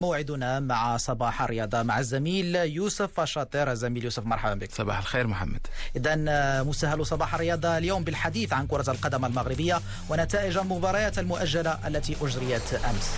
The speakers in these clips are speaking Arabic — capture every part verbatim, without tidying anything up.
موعدنا مع صباح الرياضة مع الزميل يوسف شاطر. الزميل يوسف، مرحبا بك. صباح الخير محمد. إذن مسهل صباح الرياضة اليوم بالحديث عن كرة القدم المغربية ونتائج المباريات المؤجلة التي أجريت أمس.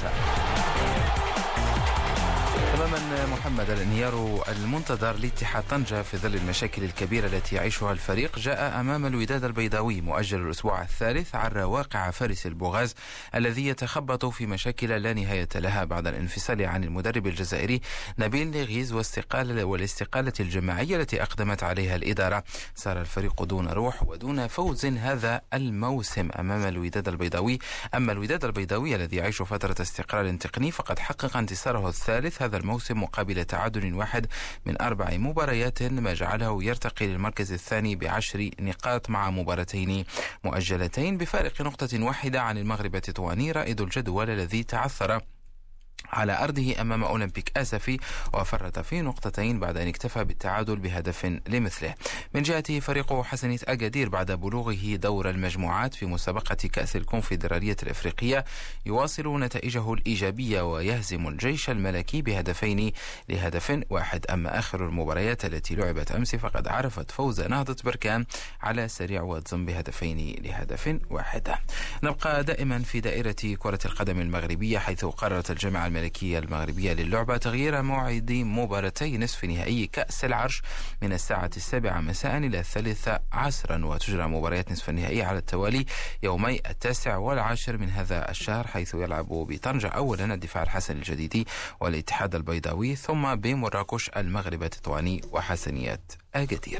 تماما محمد، الانهيار المنتظر لاتحاد طنجة في ظل المشاكل الكبيرة التي يعيشها الفريق جاء أمام الوداد البيضاوي مؤجل الأسبوع الثالث عبر واقع فارس البوغاز الذي يتخبط في مشاكل لا نهاية لها بعد الانفصال عن المدرب الجزائري نبيل نغيز واستقالة والاستقالة الجماعية التي أقدمت عليها الإدارة. صار الفريق دون روح ودون فوز هذا الموسم أمام الوداد البيضاوي. أما الوداد البيضاوي الذي يعيش فترة استقرار تقني فقد حقق انتصاره الثالث هذا الموسم مقابل تعادل واحد من أربع مباريات، ما جعله يرتقي للمركز الثاني بعشر نقاط مع مباراتين مؤجلتين بفارق نقطة واحدة عن المغرب التطواني رائد الجدول الذي تعثر على أرضه أمام أولمبيك آسفي وفرط في نقطتين بعد أن اكتفى بالتعادل بهدف لمثله. من جهته فريق حسنية أكادير بعد بلوغه دور المجموعات في مسابقة كأس الكونفدرالية الإفريقية يواصل نتائجه الإيجابية ويهزم الجيش الملكي بهدفين لهدف واحد. أما آخر المباريات التي لعبت أمس فقد عرفت فوز نهضة بركان على سريع واتزم بهدفين لهدف واحد. نبقى دائما في دائرة كرة القدم المغربية، حيث قررت الجامعة الملكية المغربية للعبة تغيير موعد مباراتي نصف نهائي كأس العرش من الساعة السابعة مساء إلى الثالثة عصرا، وتجرى مباريات نصف النهائي على التوالي يومي التاسع والعاشر من هذا الشهر، حيث يلعب بطنجة أولا الدفاع الحسن الجديدي والاتحاد البيضاوي، ثم بمراكش المغرب التطواني وحسنية أكادير.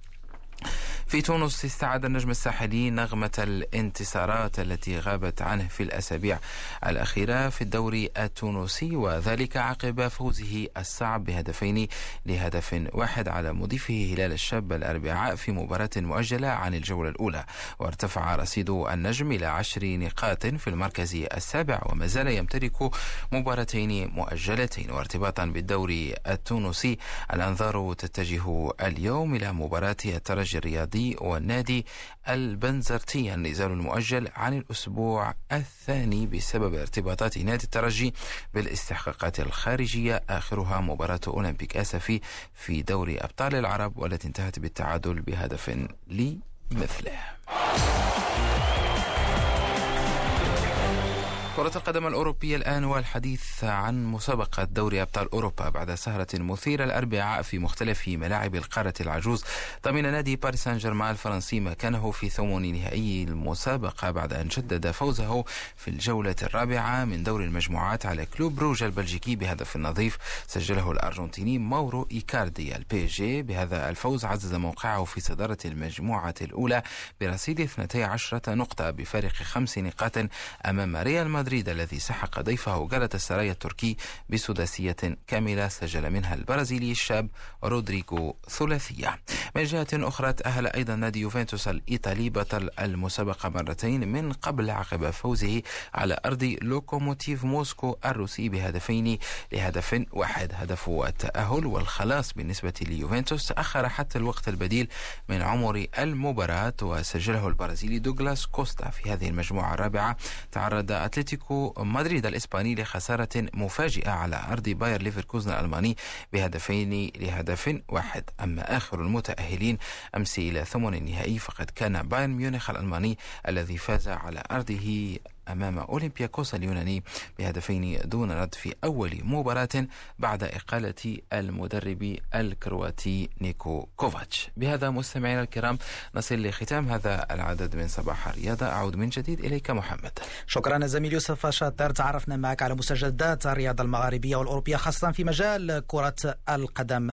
في تونس استعاد النجم الساحلي نغمة الانتصارات التي غابت عنه في الأسابيع الأخيرة في الدوري التونسي، وذلك عقب فوزه الصعب بهدفين لهدف واحد على مضيفه هلال الشاب الأربعاء في مباراة مؤجلة عن الجولة الأولى. وارتفع رصيد النجم إلى عشر نقاط في المركز السابع وما زال يمتلك مباراتين مؤجلتين. وارتباطا بالدوري التونسي الأنظار تتجه اليوم إلى مباراة الترجي الرياضي والنادي البنزرتي، النزال المؤجل عن الأسبوع الثاني بسبب ارتباطات نادي الترجي بالاستحقاقات الخارجية، آخرها مباراة أولمبيك آسفي في دوري أبطال العرب والتي انتهت بالتعادل بهدف لمثله. كرة القدم الأوروبية الآن والحديث عن مسابقة دوري أبطال أوروبا بعد سهرة مثيرة الأربعاء في مختلف ملاعب القارة العجوز. ضمن نادي باريس سان جيرمان الفرنسي مكانه في ثمن نهائي المسابقة بعد أن جدد فوزه في الجولة الرابعة من دور المجموعات على كلوب بروج البلجيكي بهدف نظيف سجله الأرجنتيني ماورو إيكاردي. البي جي بهذا الفوز عزز موقعه في صدارة المجموعة الأولى برصيد اثنتي عشرة نقطة بفارق خمس نقاط أمام ريال مدريد الذي سحق ضيفه جالتا السراي التركي بسداسية كاملة سجل منها البرازيلي الشاب رودريغو ثلاثية. من جهة أخرى تأهل أيضا نادي يوفنتوس الإيطالي بطل المسابقة مرتين من قبل عقب فوزه على أرض لوكوموتيف موسكو الروسي بهدفين لهدف واحد. هدف التأهل والخلاص بالنسبة ليوفنتوس تأخر حتى الوقت البديل من عمر المباراة وسجله البرازيلي دوغلاس كوستا. في هذه المجموعة الرابعة تعرض أتلتيكو مدريد الإسباني لخسارة مفاجئة على أرض باير ليفركوزن الألماني بهدفين لهدف واحد. أما آخر المتأهلين أمس إلى ثمن النهائي فقد كان بايرن ميونخ الألماني الذي فاز على أرضه أمام أولمبياكوس اليوناني بهدفين دون رد في أول مباراة بعد إقالة المدرب الكرواتي نيكو كوفاتش. بهذا مستمعينا الكرام نصل لختام هذا العدد من صباح الرياضة. أعود من جديد إليك محمد. شكرا زميل يوسف شاطر. تعرفنا معك على مستجدات الرياضة المغاربية والأوروبية خاصة في مجال كرة القدم.